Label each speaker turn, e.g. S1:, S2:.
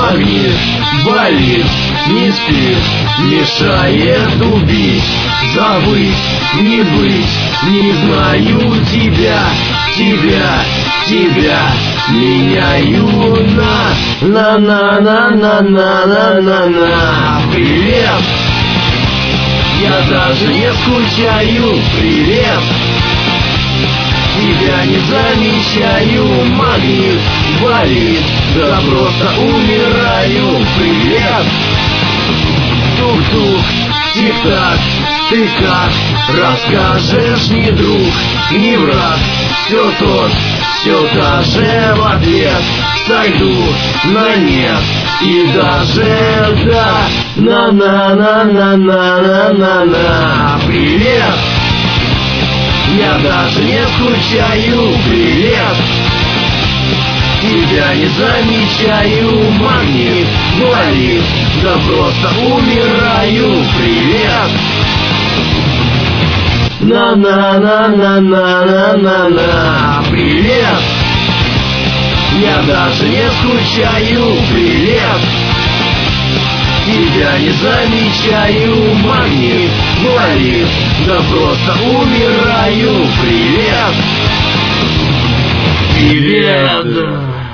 S1: Магнит болит, не спишь, мешает убить, забыть, не быть, не знаю тебя, меняю на привет. Я даже не скучаю, привет. Тебя не замечаю, магнит болит, да просто умираю, привет. Тук-тук, тик-так, ты как? Расскажешь, не друг, не враг, все та же в ответ. Сойду на нет и даже да, привет. Я даже не скучаю, привет. Тебя не замечаю, магнит болит, да просто умираю, привет. Привет. Я даже не скучаю, привет. Тебя не замечаю, магнит болит, да просто умираю, привет. Привет.